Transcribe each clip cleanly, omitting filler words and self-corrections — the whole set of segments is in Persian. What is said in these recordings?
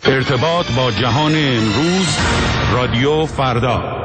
ارتباط با جهان امروز، رادیو فردا.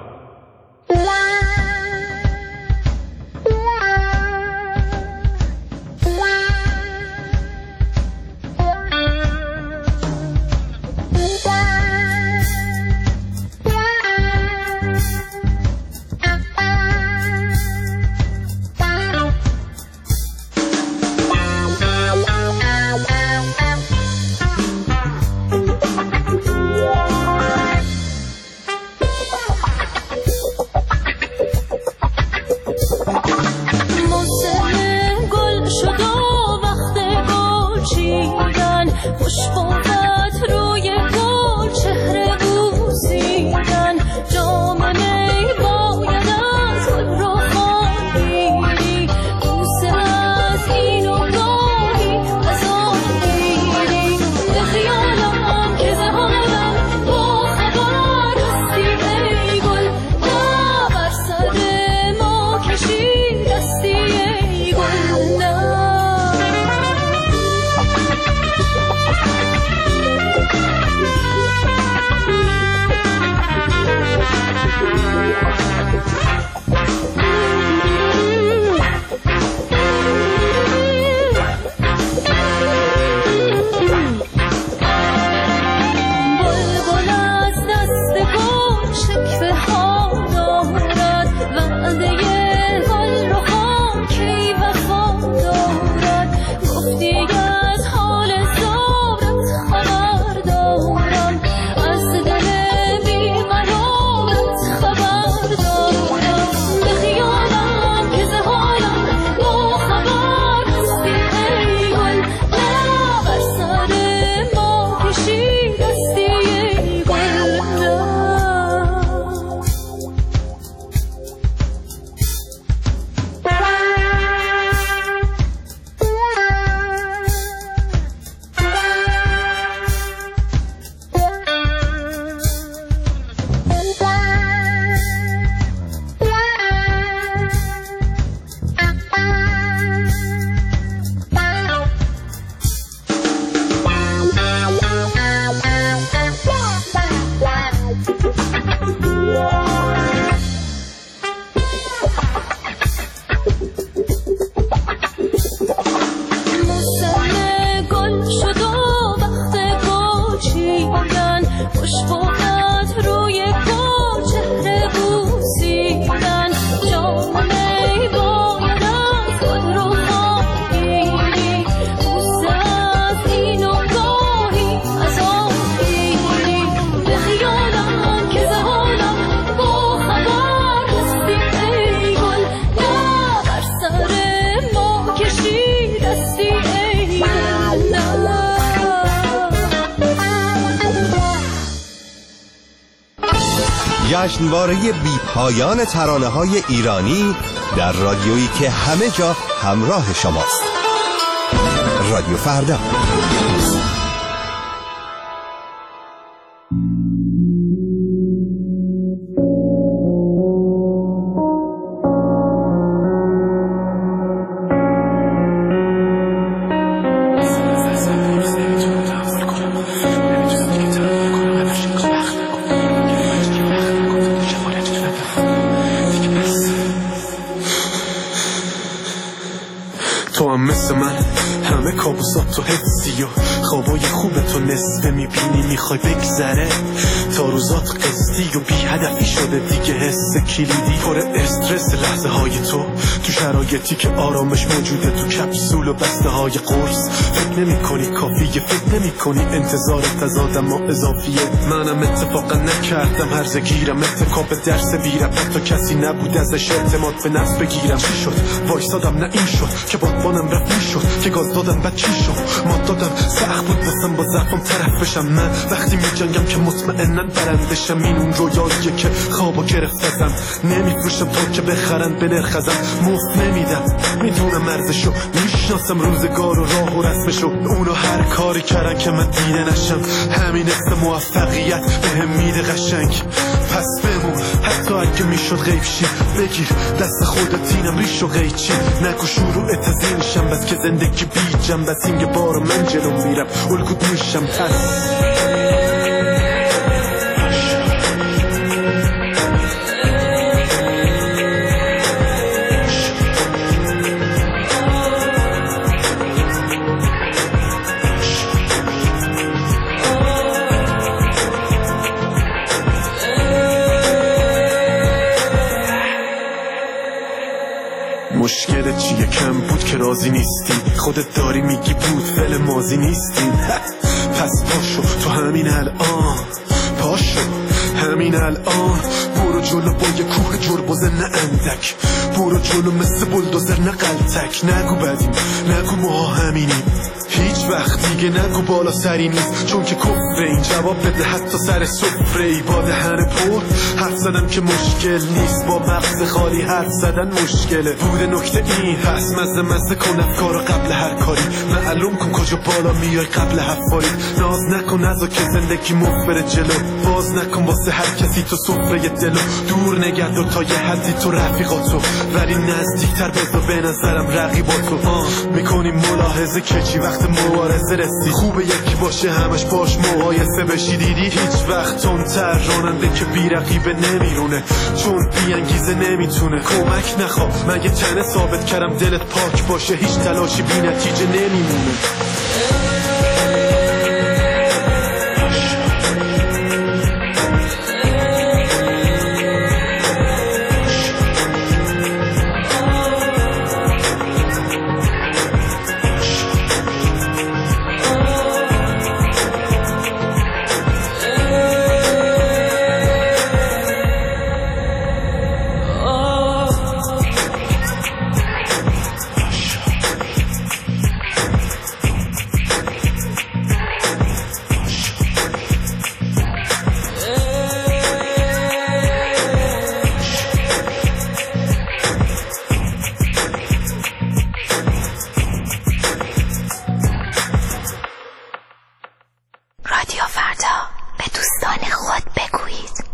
جشنواره بی پایان ترانه‌های ایرانی در رادیویی که همه جا همراه شماست. رادیو فردا. تو حسی و خوابای خوب تو نصفه میبینی میخوای بگذره تا روزات قصدی و بی هدفی شده دیگه حس کلیدی پر استرس لحظه های تو شرایطی که آرامش موجوده تو کپسول و بسته های قرص فکر نمی کنی کافیه فکر نمی کنی انتظار تزادم و اضافیه منم اتفاقا نکردم هرزه گیرم اتکاب درس ویرم حتی کسی نبود ازش اعتماد به نفس بگیرم چی شد وایسادم نه این شد که بادبانم رفت این شد که گاز دادم بعد چی شد ما دادم سخت بود بسم با ضعفم طرف بشم من وقتی می جنگم که مطمئنن برندشم این اون رویاییه که خوابو گرفتم نمیفروشم تا که بخرن به نرخ ازم مفت نمیدم میدونم ارزشو میشناسم روزگار و راه و رسمشو اونو هر کاری کردن که من دیده نشم همین است موفقیت بهم میده قشنگ پس بمون حتی اگه میشد غیب شی بگیر دست خودت اینم ریش و قیچی نگو شروع تزینشم بس که زندگی بی جنبت اینگه بار من جلو میرم الگوت میشم پس مشکل چیه؟ کم بود که راضی نیستی، خودت داری میگی بود فعل ماضی نیستیم. پس پاشو تو همین الان، پاشو همین الان، برو جلو با یه کوه جربوزه نه اندک، برو جلو مثل بلدوزر نه قلتک. نگو بدیم، نگو ما همینیم، هیچ وقت دیگه نگو بالا سری نیست، چون که کفره این. جواب بده حتی سر سفره ای، با دهن پر حرف زدم که مشکل نیست، با مغز خالی حرف زدن مشکله. بوده نکته این هست، مزه کن افکارو قبل هر کاری، معلوم کن کجا بالا میای قبل حفاری. ناز نکن نزا که زندگی مخبر جلو، باز نکن واسه هر کسی تو سفره دلو. دور نگرد و تا یه حدی تو رفیقاتو، ولی نزدیکتر بذار به نظرم رقیباتو. میکنی ملاحظه که چی وقت مبارزه رسی، خوبه یکی باشه همش باش مقایسه بشی. دیدی هیچ وقت تندتر راننده که بی رقیبه نمیرونه، چون بی انگیزه نمیتونه. کمک نخواه مگه تنه ثابت کردم دلت پاک باشه، هیچ تلاشی بی نتیجه نمیمونه. رادیو فردا، به دوستان خود بگویید.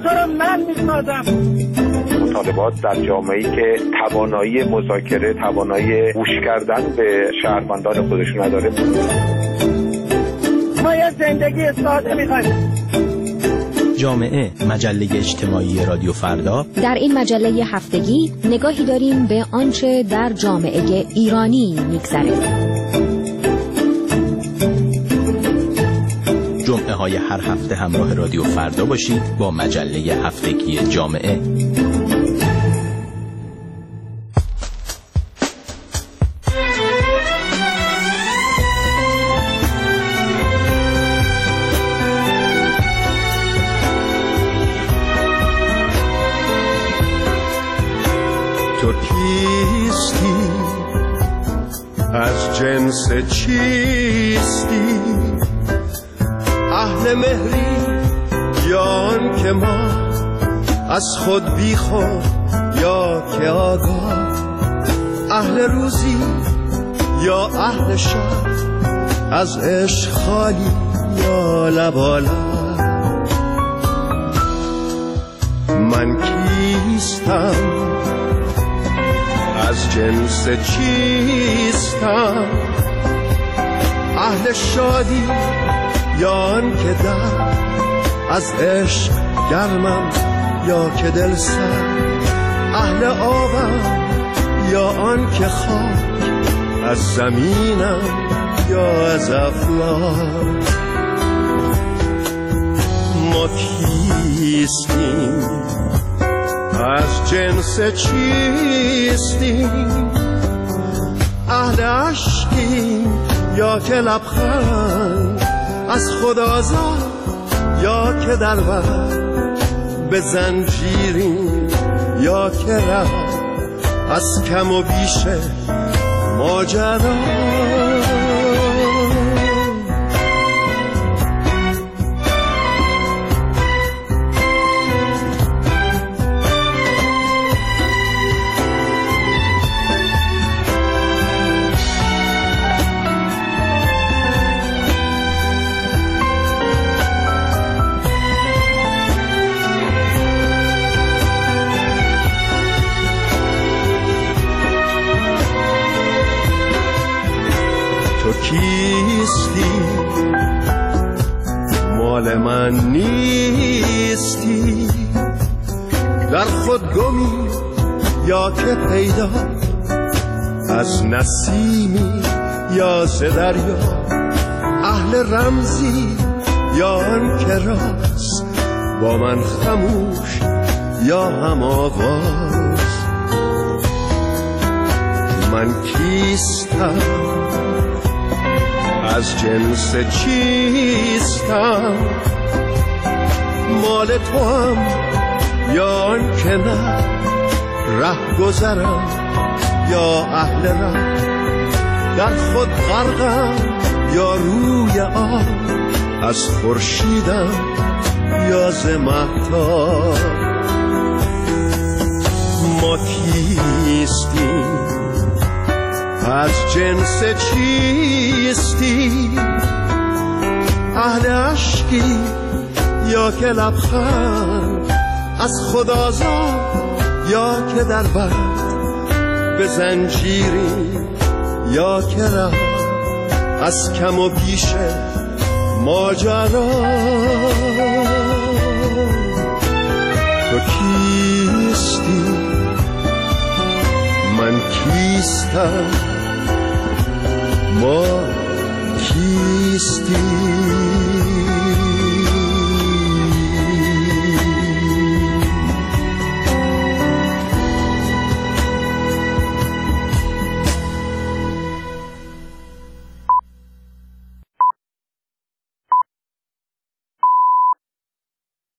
تو رو من میسازم. مطالبات در جامعه‌ای که توانایی مذاکره، توانایی گوش کردن به شهروندان خودش نداره. ما یه زندگی ساده می‌خوایم. جامعه، مجله اجتماعی رادیو فردا. در این مجله هفتگی نگاهی داریم به آنچه در جامعه ایرانی می‌گذره. جمعه های هر هفته همراه رادیو فردا باشید با مجله هفتگی جامعه. تو کیستی؟ از جنس چیستی؟ اهل مهری یا آن که ما از خود بی خود یا که آگاه؟ اهل روزی یا اهل شب؟ از عشق خالی یا لبالب؟ من کیستم؟ از جنس چیستم؟ اهل شادی یا آن که در از عشق گرمم یا که دل سر؟ اهل آبم یا آن که خاک از زمینم یا از افلاک؟ ما کیستیم؟ از جنس چیستیم؟ اهل عشقیم یا که لبخند از خود آزاد یا که در بر به زنجیریم یا که رفت از کم و بیش ماجرا؟ کیستی؟ مال من نیستی؟ در خود گمی یا که پیدا؟ از نسیمی یا ز دریا؟ اهل رمزی یا آن که راست با من خموش یا هم آواز؟ من کیستم؟ از جنس چیستم؟ مال تو هم یا آن که نه؟ ره گذرم یا اهل ره؟ در خود غرقم یا روی آب؟ از خورشیدم یا ز مهتاب؟ ما کیستیم؟ از جنس چیستی؟ اهل عشقی یا که لبخند از خود آزاد یا که در بر به زنجیری یا که رفت از کم و بیش ماجرا؟ تو کیستی؟ من کیستم؟ ما کیستیم؟